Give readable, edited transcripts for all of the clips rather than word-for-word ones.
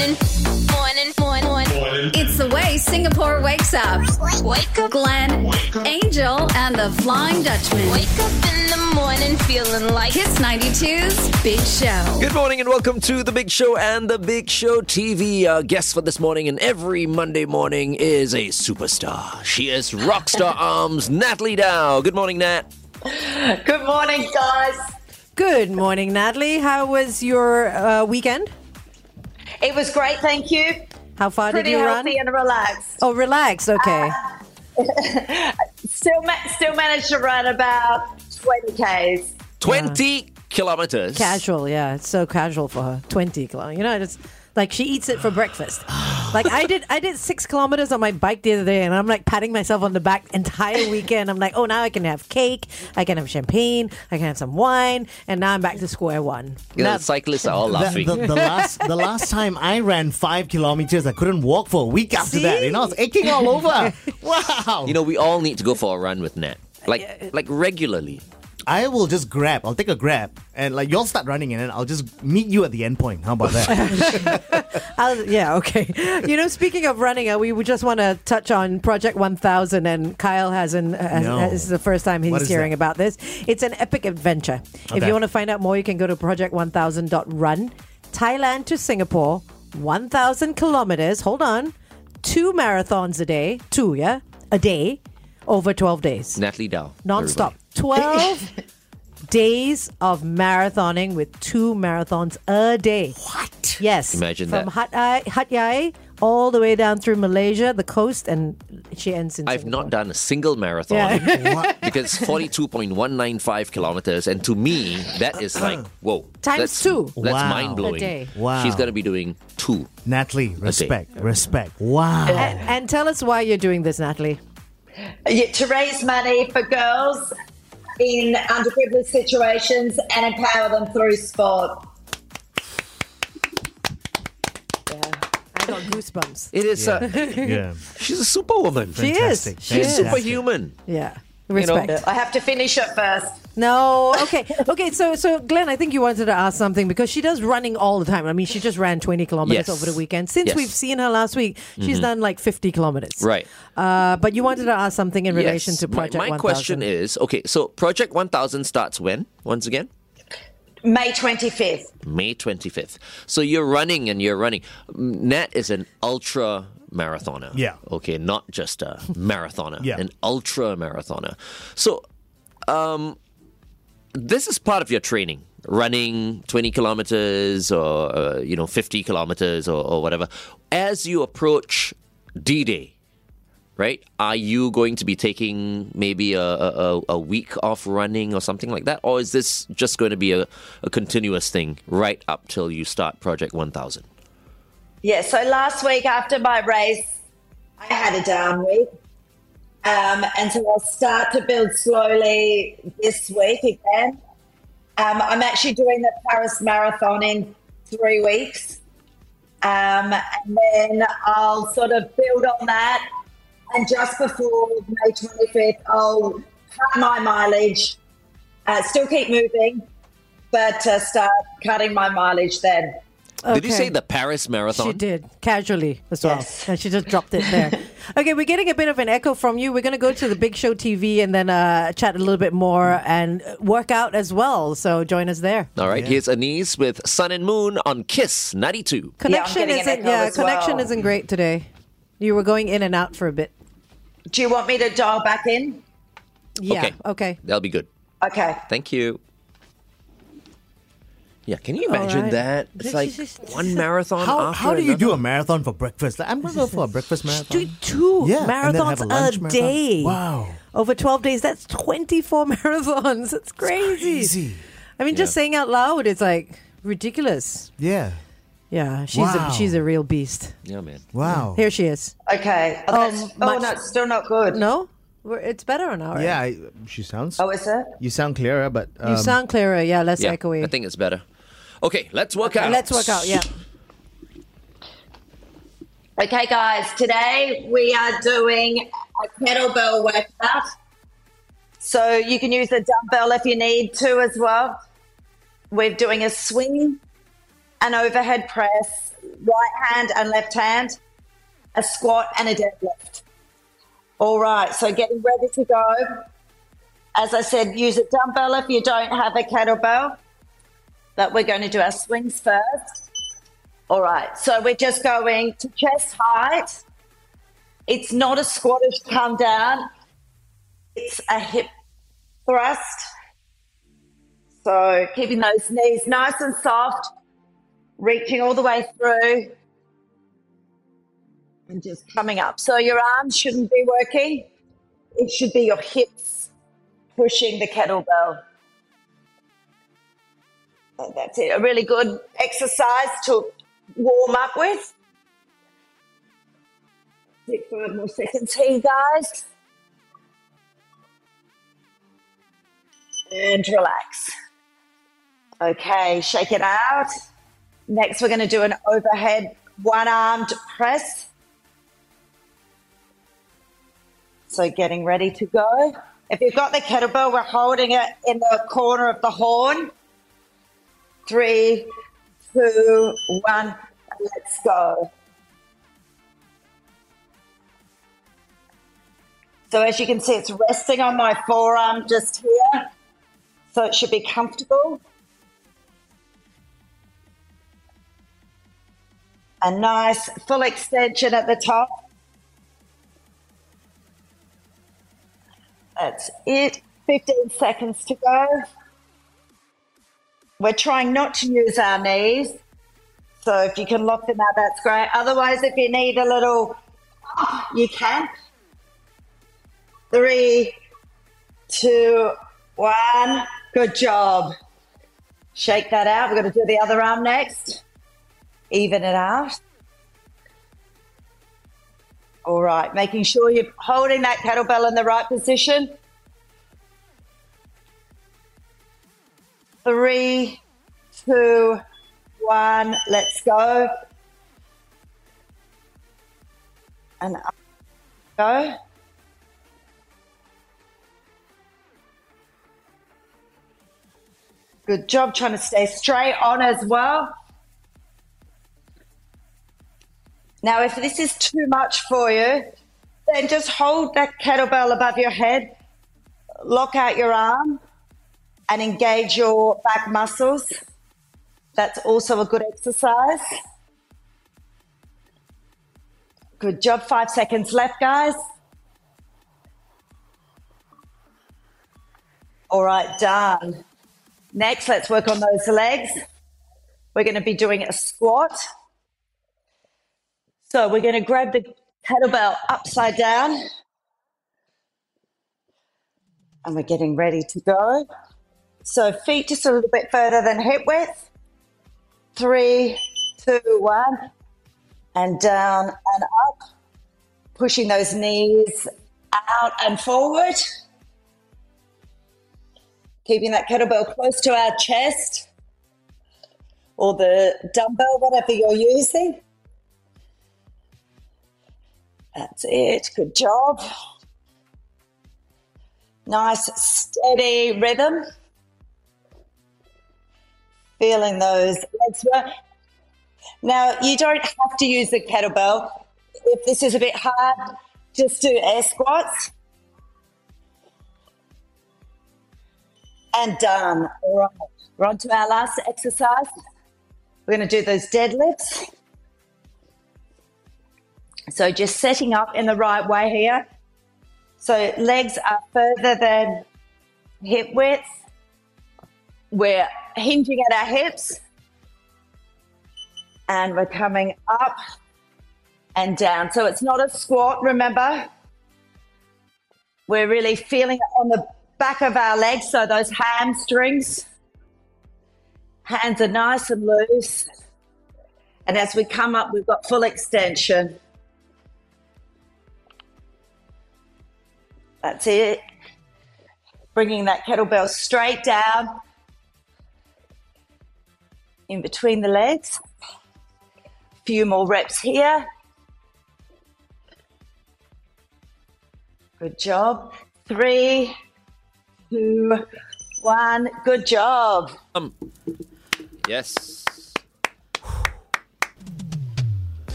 Morning. It's the way Singapore wakes up. Wake up. Glenn, Wake up. Angel, and the Flying Dutchman. Wake up in the morning feeling like Kiss 92's Big Show. Good morning and welcome to The Big Show and The Big Show TV. Our guest for this morning and every Monday morning is a superstar. She is Rockstar Arms, Natalie Dow. Good morning, Nat. Good morning, guys. Good morning, Natalie. How was your weekend? It was great, thank you. How far Pretty did you run? healthy and relaxed. Oh, relaxed. Okay. Still managed to run about 20 Ks. 20 kilometers. Casual, yeah. It's so casual for her. 20 kilometers. You know, it's like she eats it for breakfast. Like I did 6 kilometers on my bike the other day, and I'm like patting myself on the back entire weekend. I'm like, oh, now I can have cake, I can have champagne, I can have some wine, and now I'm back to square one. You know, Now- the cyclists are all laughing. The last time I ran 5 kilometers, I couldn't walk for a week after that. You know, I was aching all over. Wow. You know, we all need to go for a run with Nat. Like regularly. I will just grab. I'll take a grab, and like you'll start running, and then I'll just meet you at the end point. How about that? Yeah, okay. You know, speaking of running, we would just want to touch on Project 1000, and Kyle hasn't. This is the first time What he's is hearing that? about this. It's an epic adventure. If Okay. you want to find out more, you can go to project1000.run. Thailand to Singapore, 1,000 kilometers. Hold on, 2 marathons a day. 2, yeah, a day, over 12 days, Natalie Dow. non-stop. everybody. 12 days of marathoning with 2 marathons a day. What? Yes. Imagine From that. Hat Yai all the way down through Malaysia, the coast, and she ends in I've Singapore. not done a single marathon Yeah. because 42.195 kilometers, and to me, that is like, whoa. Times that's, 2. That's Wow. mind-blowing. A day. Wow. She's going to be doing 2. Natalie, respect. Wow. And tell us why you're doing this, Natalie. To raise money for girls in underprivileged situations and empower them through sport. I got goosebumps. It is. Yeah. She's a superwoman. She Fantastic. is. She She's is. superhuman. Yeah. know, Respect. I have to finish it first. No. Okay. So Glenn, I think you wanted to ask something because she does running all the time. I mean, she just ran 20 kilometers Yes. over the weekend. Since Yes. we've seen her last week, she's done like 50 kilometers. Right. But you wanted to ask something in relation Yes. to Project My 1000. question is, okay, so Project 1000 starts when, once again? May 25th. May 25th. So you're running. Nat is an ultra marathoner. Yeah. Okay, not just a marathoner. Yeah. An ultra marathoner. So, this is part of your training. Running 20 kilometers or, 50 kilometers or whatever. As you approach D-Day, right? Are you going to be taking maybe a week off running or something like that? Or is this just going to be a continuous thing right up till you start Project 1000? Yeah, so last week after my race, I had a down week. And so I'll start to build slowly this week again. I'm actually doing the Paris Marathon in 3 weeks. And then I'll sort of build on that. And just before May 25th, I'll cut my mileage, still keep moving, but start cutting my mileage then. Did you Okay. say the Paris Marathon? She did, casually as well. Yes. And she just dropped it there. Okay, we're getting a bit of an echo from you. We're going to go to the Big Show TV and then chat a little bit more and work out as well. So join us there. All right, here's Anise with Sun and Moon on Kiss 92. Connection getting an isn't echo as connection well. isn't great today. You were going in and out for a bit. Do you want me to dial back in? Yeah. Okay. That'll be good. Okay. Thank you. Yeah, can you imagine right. that? It's like one marathon after How do you do another. a marathon for breakfast? Like, I'm going to go for a breakfast marathon. Do 2 Yeah, and then have marathons a lunch a marathon. day. Wow. Over 12 days, that's 24 marathons. That's crazy. Crazy. I mean, just saying out loud, it's like ridiculous. Yeah. Yeah, Wow. she's a real beast. Yeah, man. Wow. Here she is. Okay. Oh, no, it's still not good. No? It's better on our end. Yeah, she sounds. Oh, is it? You sound clearer, but You sound clearer. Yeah, less Yeah, echoey. I think it's better. Okay, let's work out. Let's work out, yeah. Okay, guys, today we are doing a kettlebell workout. So you can use a dumbbell if you need to as well. We're doing a swing an overhead press, right hand and left hand, a squat and a deadlift. All right, so getting ready to go. As I said, use a dumbbell if you don't have a kettlebell. But we're going to do our swings first. All right, so we're just going to chest height. It's not a squat as you come down. It's a hip thrust. So keeping those knees nice and soft, reaching all the way through and just coming up. So your arms shouldn't be working. It should be your hips pushing the kettlebell. And that's it. A really good exercise to warm up with. Take 5 more seconds here, guys. And relax. Okay, shake it out. Next, we're going to do an overhead one-armed press. So getting ready to go. If you've got the kettlebell, we're holding it in the corner of the horn. 3, 2, 1, let's go. So as you can see, it's resting on my forearm just here. So it should be comfortable. A nice full extension at the top. That's it. 15 seconds to go. We're trying not to use our knees. So if you can lock them out, that's great. Otherwise, if you need a little, you can. 3, 2, 1. Good job. Shake that out. We're going to do the other arm next. Even it out. All right. Making sure you're holding that kettlebell in the right position. 3, 2, 1. Let's go. And up. Go. Good job trying to stay straight on as well. Now, if this is too much for you, then just hold that kettlebell above your head, lock out your arm, and engage your back muscles. That's also a good exercise. Good job. 5 seconds left, guys. All right, done. Next, let's work on those legs. We're going to be doing a squat. So we're going to grab the kettlebell upside down. And we're getting ready to go. So feet just a little bit further than hip width. 3, 2, 1. And down and up. Pushing those knees out and forward. Keeping that kettlebell close to our chest or the dumbbell, whatever you're using. That's it. Good job. Nice, steady rhythm. Feeling those legs work. Now, you don't have to use the kettlebell. If this is a bit hard, just do air squats. And done. All right. We're on to our last exercise. We're going to do those deadlifts. So just setting up in the right way here. So legs are further than hip width. We're hinging at our hips. And we're coming up and down. So it's not a squat, remember. We're really feeling it on the back of our legs, so those hamstrings. Hands are nice and loose. And as we come up, we've got full extension. That's it. Bringing that kettlebell straight down in between the legs. A few more reps here. Good job. 3, 2, 1. Good job. Yes.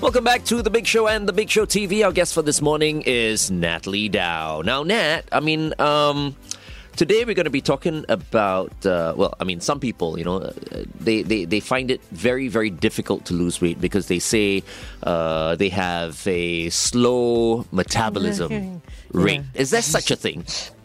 Welcome back to The Big Show and The Big Show TV. Our guest for this morning is Natalie Dow. Now, Nat, today we're going to be talking about, some people, they find it very, very difficult to lose weight because they say they have a slow metabolism rate. Is there such a thing?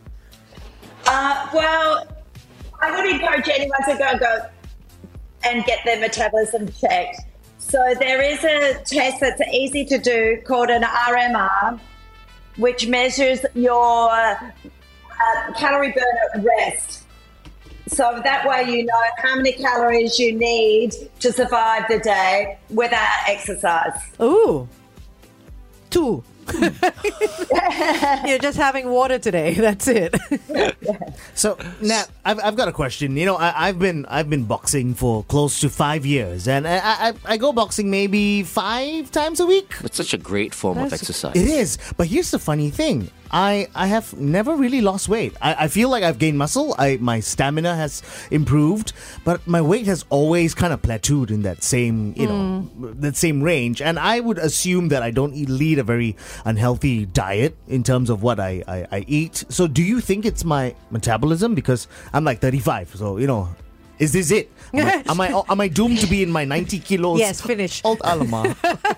Well, I would encourage anyone to go and get their metabolism checked. So there is a test that's easy to do called an RMR, which measures your calorie burn at rest. So that way you know how many calories you need to survive the day without exercise. Ooh. 2. You're just having water today. That's it. So, Nat, I've got a question. I've been boxing for close to 5 years, and I go boxing maybe 5 times a week. It's such a great form of exercise. It is, but here's the funny thing. I have never really lost weight. I feel like I've gained muscle. My stamina has improved, but my weight has always kind of plateaued in that same, that same range. And I would assume that I don't lead a very unhealthy diet in terms of what I eat. So do you think it's my metabolism? Because I'm like 35, so, is this it? Am I doomed to be in my 90 kilos? Yes, finish. Old Alama.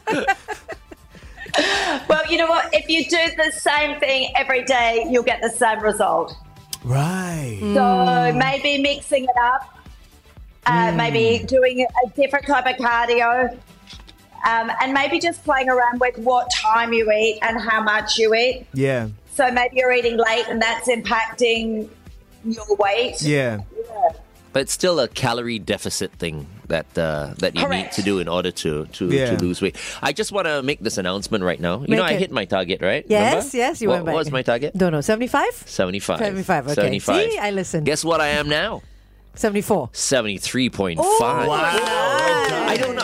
Well, you know what? If you do the same thing every day, you'll get the same result. Right. So maybe mixing it up, maybe doing a different type of cardio, and maybe just playing around with what time you eat and how much you eat. Yeah. So maybe you're eating late and that's impacting your weight. Yeah. But it's still a calorie deficit thing that you Correct. need to do in order to lose weight. I just want to make this announcement right now. I hit my target, right? Yes, Remember? yes, you went back. What was my target? Don't know. 75? 75. 75, okay. 75. See, I listened. Guess what I am now? 74. 73.5. Oh, I don't know.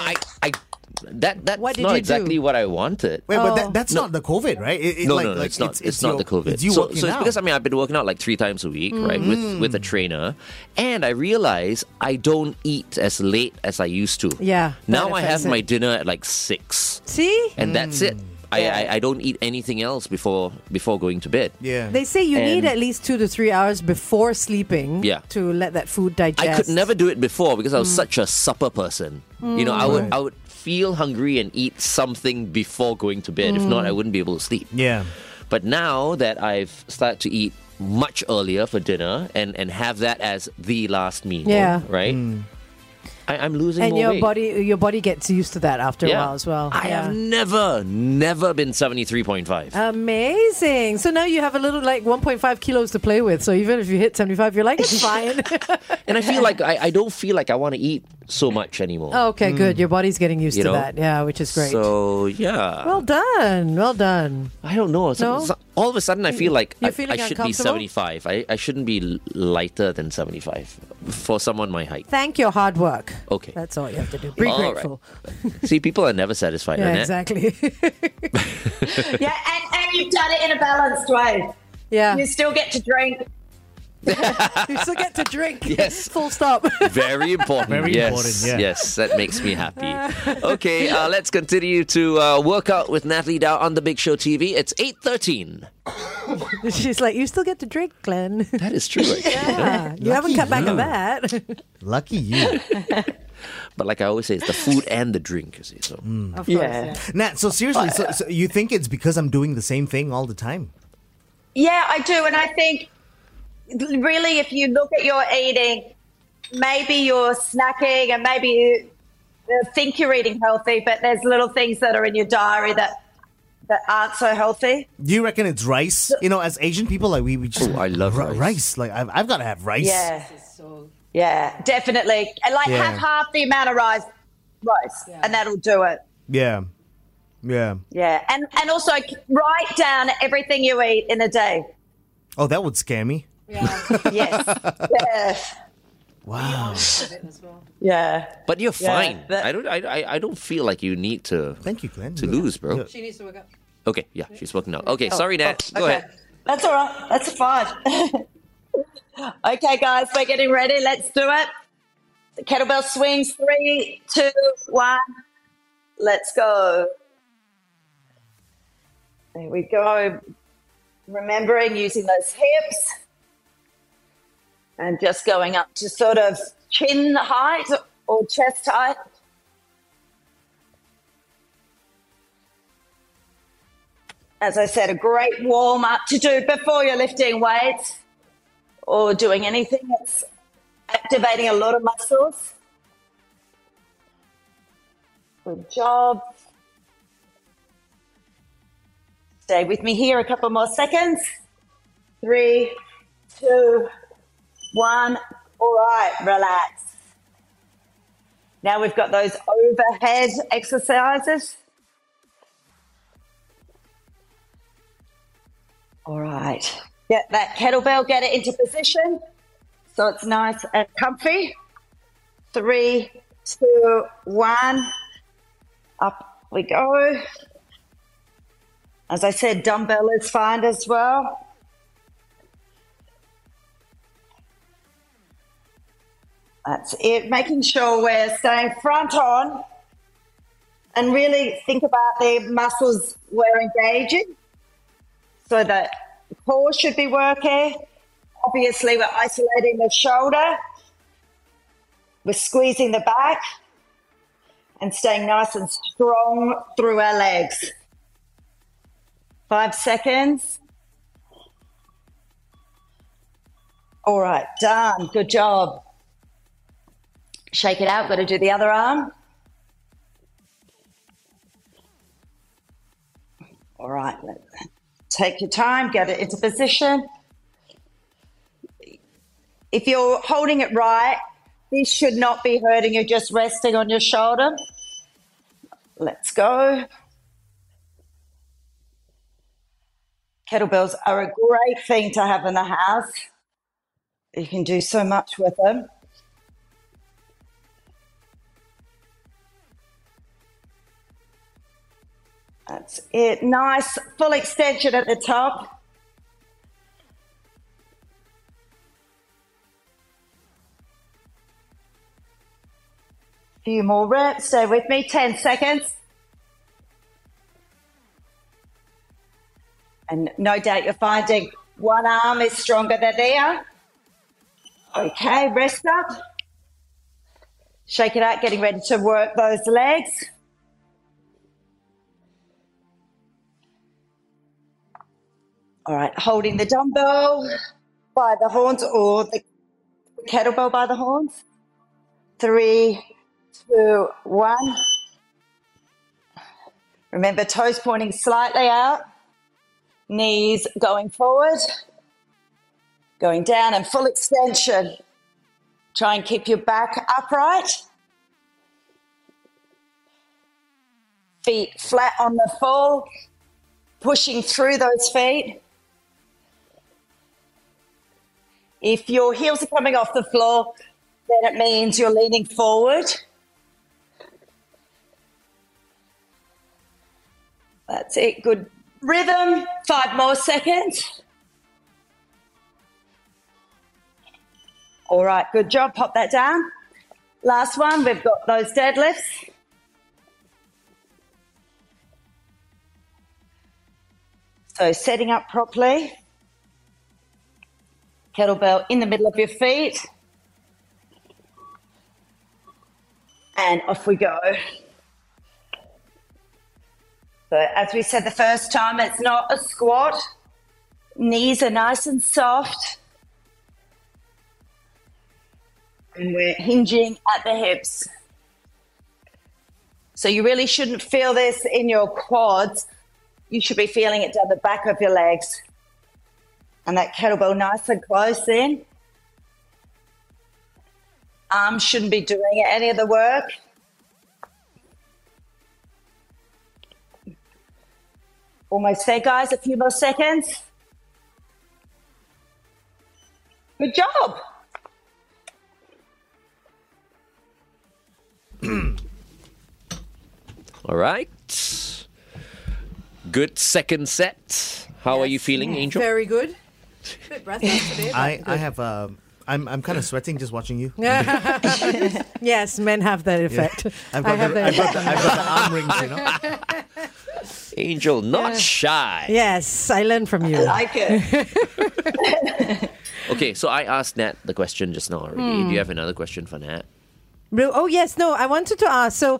That's What did not you exactly do? what I wanted. Wait, but that's not the COVID, right? No, it's not. It's not the COVID. It's you so working it's out. because I've been working out like 3 times a week, right, with a trainer, and I realize I don't eat as late as I used to. Yeah, Now that I have affects my it. dinner at like 6, See? and that's it. I don't eat anything else before going to bed. Yeah. They say you need And- at least 2 to 3 hours before sleeping Yeah. to let that food digest. I could never do it before because I was such a supper person. I would feel hungry and eat something before going to bed. If not, I wouldn't be able to sleep. Yeah. But now that I've started to eat much earlier for dinner and have that as the last meal, Yeah. right? I'm losing And more your weight. your body gets used to that after a while as well. I Yeah. have never been 73.5. Amazing. So now you have a little like 1.5 kilos to play with. So even if you hit 75, you're like, it's fine. And I feel like I don't feel like I want to eat so much anymore. Okay, good. Your body's getting used You to know? that. Yeah, which is great. So, yeah. Well done. Well done. I don't know. No? All of a sudden, I feel like You're I feeling should be uncomfortable? 75. I shouldn't be lighter than 75 for someone my height. Thank your hard work. Okay. That's all you have to do. Be All right. grateful. See, people are never satisfied. Yeah, Annette. exactly. Yeah, and you've done it in a balanced way. yeah. You still get to drink. You still get to drink. Yes. Full stop. Very important. Very yes. important, yeah. Yes, that makes me happy. Okay, let's continue to work out with Natalie Dow on The Big Show TV. It's 8:13. She's like, you still get to drink, Glenn. That is true. Right? Yeah. You haven't cut back on that. Lucky you. But like I always say, it's the food and the drink, you see. So Of course. Yeah. Nat, so seriously, so you think it's because I'm doing the same thing all the time? Yeah, I do. And I think really if you look at your eating, maybe you're snacking and maybe you think you're eating healthy, but there's little things that are in your diary that aren't so healthy. Do you reckon it's rice? As Asian people, like we just I love rice. rice. Like I've got to have rice. Yeah. Yeah, definitely. And like Yeah. have half the amount of rice, and that'll do it. Yeah. Yeah. Yeah. And also write down everything you eat in a day. Oh, that would scare me. Yes. Yes. Wow. Yeah. but you're fine. that- I don't feel like you need to Thank you, Glenn. lose, bro. Yeah. She needs to work out. Okay, yeah, she's working out. Okay, sorry, Nat. Go Okay. ahead. That's all right. That's fine. Okay, guys, we're getting ready. Let's do it. The kettlebell swings. 3, 2, 1. Let's go. There we go. Remembering using those hips and just going up to sort of chin height or chest height. As I said, a great warm up to do before you're lifting weights or doing anything that's activating a lot of muscles. Good job. Stay with me here a couple more seconds. 3, 2, 1. All right, relax. Now we've got those overhead exercises. All right. Get that kettlebell, get it into position so it's nice and comfy. 3, 2, 1. Up we go. As I said, dumbbell is fine as well. That's it. Making sure we're staying front on and really think about the muscles we're engaging. So the core should be working. Obviously, we're isolating the shoulder. We're squeezing the back and staying nice and strong through our legs. 5 seconds. All right, done. Good job. Shake it out. Got to do the other arm. All right, take your time. Get it into position. If you're holding it right, this should not be hurting you, just resting on your shoulder. Let's go. Kettlebells are a great thing to have in the house. You can do so much with them. That's it. Nice full extension at the top. Few more reps. Stay with me. 10 seconds. And no doubt you're finding one arm is stronger than the other. Okay, rest up. Shake it out, getting ready to work those legs. All right, holding the dumbbell by the horns or the kettlebell by the horns. 3, 2, 1. Remember, toes pointing slightly out. Knees going forward, going down and full extension. Try and keep your back upright. Feet flat on the floor, pushing through those feet. If your heels are coming off the floor, then it means you're leaning forward. That's it, good rhythm. 5 more seconds. All right, good job. Pop that down. Last one, we've got those deadlifts. So setting up properly. Kettlebell in the middle of your feet. And off we go. So as we said the first time, it's not a squat. Knees are nice and soft. And we're hinging at the hips. So you really shouldn't feel this in your quads. You should be feeling it down the back of your legs. And that kettlebell nice and close in. Arms shouldn't be doing any of the work. Almost there, guys. A few more seconds. Good job. All right. Good second set. How are you feeling, Angel? Very good. Bit breathless today. I have I'm kind of sweating just watching you. Yes, men have that effect. I've got the arm rings, you know. Angel, not shy. Yes, I learned from you. I like it. Okay, so I asked Nat the question just now already. Do you have another question for Nat? Oh, yes. No, I wanted to ask. So,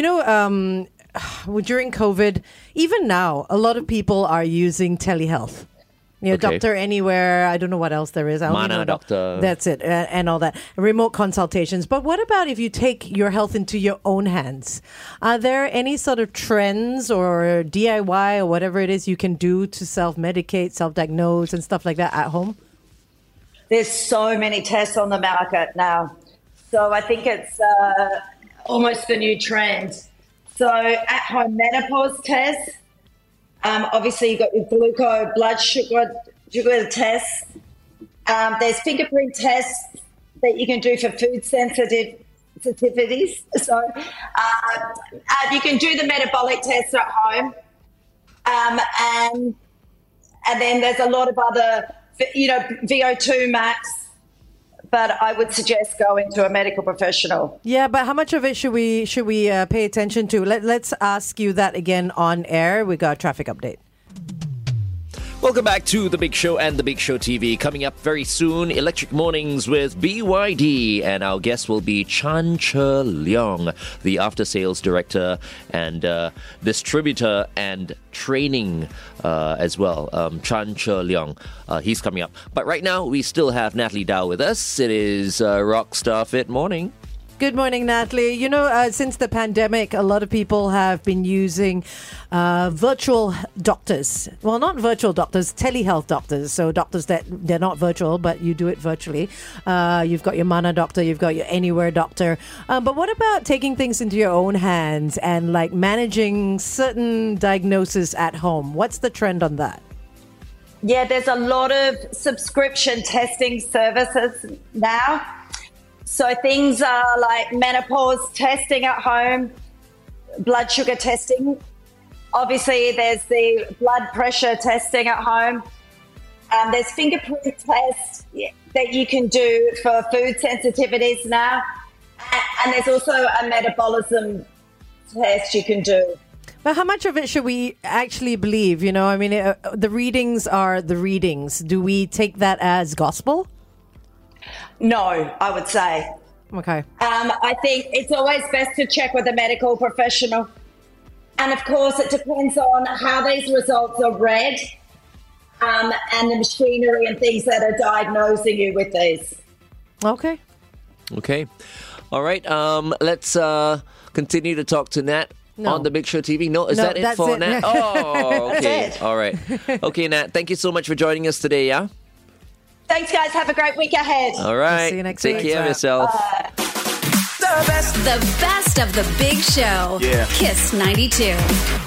during COVID, even now, a lot of people are using telehealth. Okay. Doctor Anywhere. I don't know what else there is. I only Mana know Doctor. That's it. And all that. Remote consultations. But what about if you take your health into your own hands? Are there any sort of trends or DIY or whatever it is you can do to self-medicate, self-diagnose and stuff like that at home? There's so many tests on the market now. So I think it's almost the new trend. So at-home menopause tests, obviously you've got your glucose, blood sugar tests. There's fingerprint tests that you can do for food sensitivities. So you can do the metabolic tests at home. And then there's a lot of other, VO2 max. But I would suggest going to a medical professional. Yeah, but how much of it should we pay attention to? Let's ask you that again on air. We got a traffic update. Welcome back to The Big Show and The Big Show TV. Coming up very soon, Electric Mornings with BYD. And our guest will be Chan Che Leong, the after-sales director and distributor and training as well. Chan Che Leong, he's coming up. But right now, we still have Natalie Dow with us. It is Rockstar Fit Morning. Good morning, Natalie. Since the pandemic, a lot of people have been using virtual doctors. Well, not virtual doctors, telehealth doctors. So doctors that they're not virtual, but you do it virtually. You've got your Mana Doctor, you've got your Anywhere Doctor. But what about taking things into your own hands and like managing certain diagnoses at home? What's the trend on that? Yeah, there's a lot of subscription testing services now. So things are like menopause testing at home, blood sugar testing. Obviously, there's the blood pressure testing at home. There's fingerprint tests that you can do for food sensitivities now. And there's also a metabolism test you can do. But how much of it should we actually believe? The readings are the readings. Do we take that as gospel? No, I would say. Okay. I think it's always best to check with a medical professional. And of course, it depends on how these results are read and the machinery and things that are diagnosing you with these. Okay. All right. Let's continue to talk to Nat on The Big Show TV. No, is that it for it. Nat? Oh, okay. That's it. All right. Okay, Nat, thank you so much for joining us today, yeah? Thanks, guys. Have a great week ahead. All right. See you next Take week. care of yourself. The best of the Big Show. Yeah. Kiss 92.